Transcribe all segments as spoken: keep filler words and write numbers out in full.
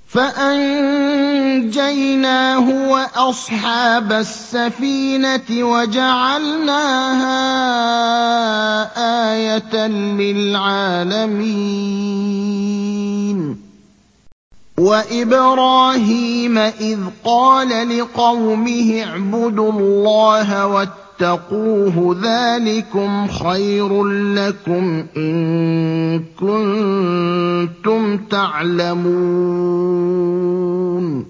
فَأَنجَيْنَاهُ وَأَصْحَابَ السَّفِينَةِ وَجَعَلْنَاهَا آيَةً لِّلْعَالَمِينَ وَإِبْرَاهِيمَ إِذْ قَالَ لِقَوْمِهِ اعْبُدُوا اللَّهَ وَاتَّقُوهُ ذَٰلِكُمْ خَيْرٌ لَّكُمْ إِن كُنتُمْ تَعْلَمُونَ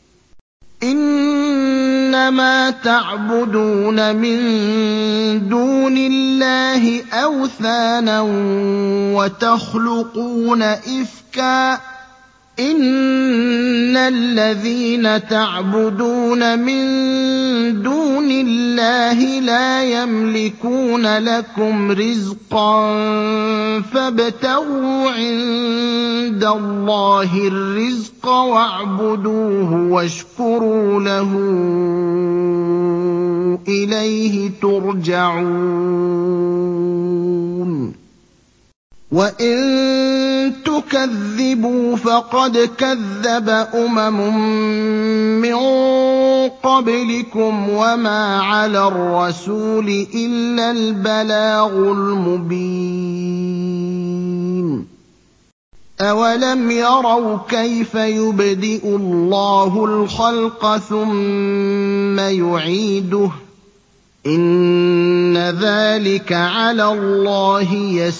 إِنَّمَا تَعْبُدُونَ مِن دُونِ اللَّهِ أَوْثَانًا وَتَخْلُقُونَ إِفْكًا ۚ إِنَّ الَّذِينَ تَعْبُدُونَ مِن دُونِ اللَّهِ لَا يَمْلِكُونَ لَكُمْ رِزْقًا فَابْتَغُوا عِندَ اللَّهِ الرِّزْقَ وَاعْبُدُوهُ وَاشْكُرُوا لَهُ ۖ إِلَيْهِ تُرْجَعُونَ وَإِن تُكَذِّبُوا فَقَدْ كَذَّبَ أُمَمٌ مِّن قَبْلِكُمْ ۖ وَمَا عَلَى الرَّسُولِ إِلَّا الْبَلَاغُ الْمُبِينُ أَوَلَمْ يَرَوْا كَيْفَ يُبْدِئُ اللَّهُ الْخَلْقَ ثُمَّ يُعِيدُهُ ۚ إِنَّ ذَٰلِكَ عَلَى اللَّهِ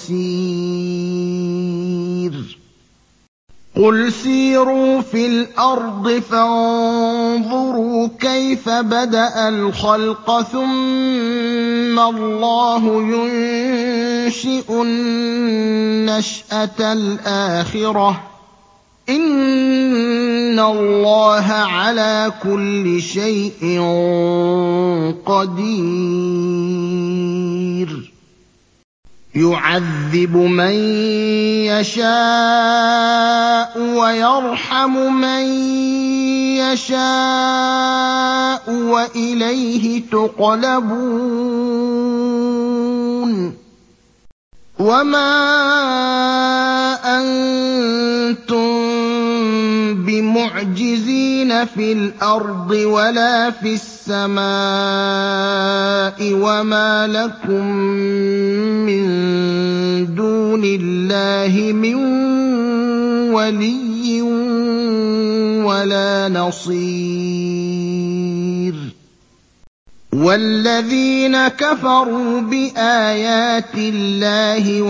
يَسِيرٌ قُلْ سِيرُوا فِي الْأَرْضِ فَانظُرُوا كَيْفَ بَدَأَ الْخَلْقَ ثُمَّ اللَّهُ يُنشِئُ النَّشْأَةَ الْآخِرَةَ ۚ إِنَّ اللَّهَ عَلَىٰ كُلِّ شَيْءٍ قَدِيرٌ يُعَذِّبُ مَن يَشَاءُ وَيَرْحَمُ مَن يَشَاءُ ۖ وَإِلَيْهِ تُقْلَبُونَ وَمَا أَنتُم بِمُعْجِزِينَ فِي الْأَرْضِ وَلَا فِي السَّمَاءِ ۖ وَمَا لَكُم مِّن دُونِ اللَّهِ مِن وَلِيٍّ وَلَا نَصِيرٍ وَالَّذِينَ كَفَرُوا بِآيَاتِ اللَّهِ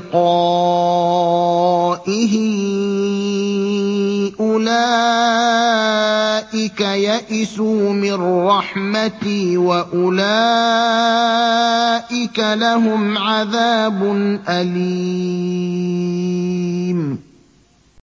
وَلِقَائِهِ أُولَٰئِكَ يَئِسُوا مِن رَّحْمَتِي ۖ وَأُولَٰئِكَ لَهُمْ عَذَابٌ أَلِيمٌ